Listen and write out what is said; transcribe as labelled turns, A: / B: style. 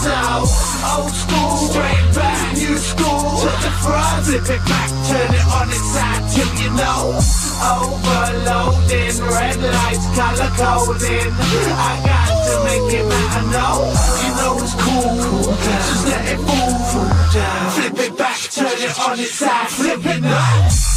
A: So, old school, straight back, new school, to the front, flip it back, turn it on its side till you know. Overloading, red lights, color coding. I got to make it matter, no. You know it's cool, just let it move down. Flip it back, turn it on its side, flip it now.